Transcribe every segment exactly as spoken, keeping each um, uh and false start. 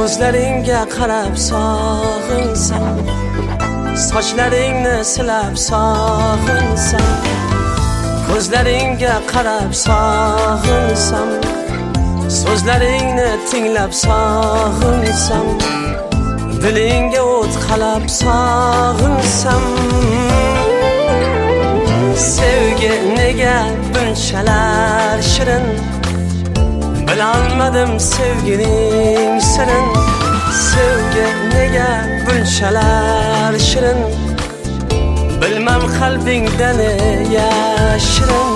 ko'zlaringga qarab sog'insam, sochlaringni silab sog'insam, ko'zlaringga qarab sog'insam, so'zlaringni tinglab sog'insam, dilingga o't qalab sog'insam, sevgi nega bunchalar shirin, bilolmadim sevgining sirin. Sevgi nega bunchalar shirin, bilmam qalbingda ne yashirin.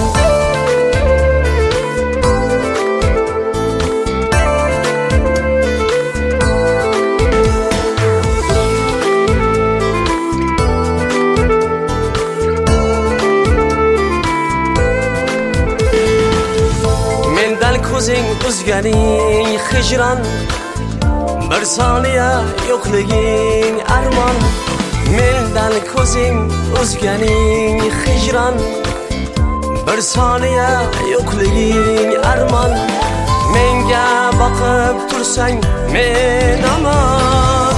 Ko'zing uzganing hijron, bir soniya yo'qliging armon. Mendan ko'zing uzganing hijron, bir soniya yo'qliging armon. Menga boqib tursang men omon.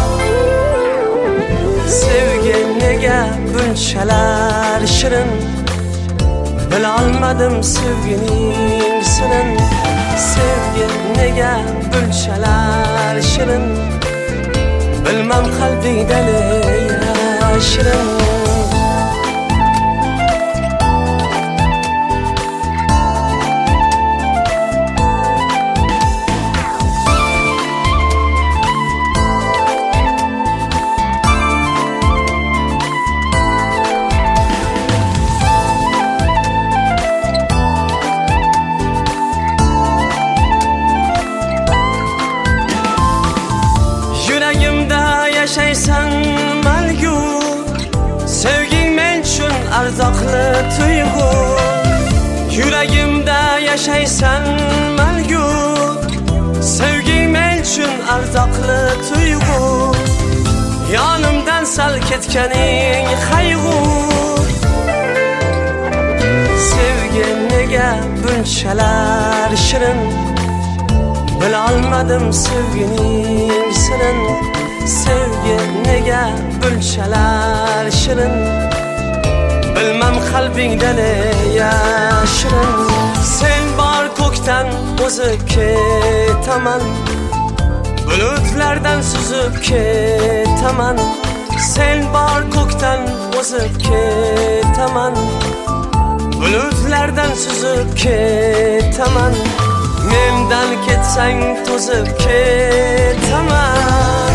Sevgi nega bunchalar shirin, bilolmadim sevgining sirin. Sevgi nega bunchalar shirin, bilmam qalbingda ne yashirin. Yashaysan malgu, sevging men uchun arzoqli tuyg'u. Yuragimda yashaysan malgu, sevging men uchun arzoqli tuyg'u. Yonimdan sal ketganing qayg'u. Sevgi nega bunchalar shirin, bilolmadim sevgining sirin. Sevgi nega bunchalar shirin, bilmam qalbingda ne yashirin. Sen bor ko'kdan o'zib ketaman, bulutlardan suzib ketaman. Sen bor ko'kdan o'zib ketaman, bulutlardan suzib ketaman. Mendan ketsang to'zib ketaman.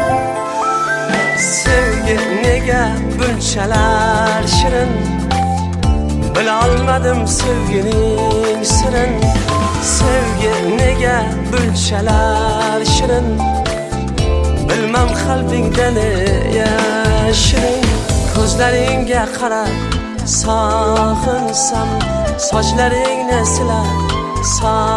Sevgi nega bunchalar shirin, bilolmadim sevgining sirin. Sevgi nega bunchalar shirin, bilmam qalbingda ne yashirin. Ko'zlaringga qarab sog'insam, sochlaringni silab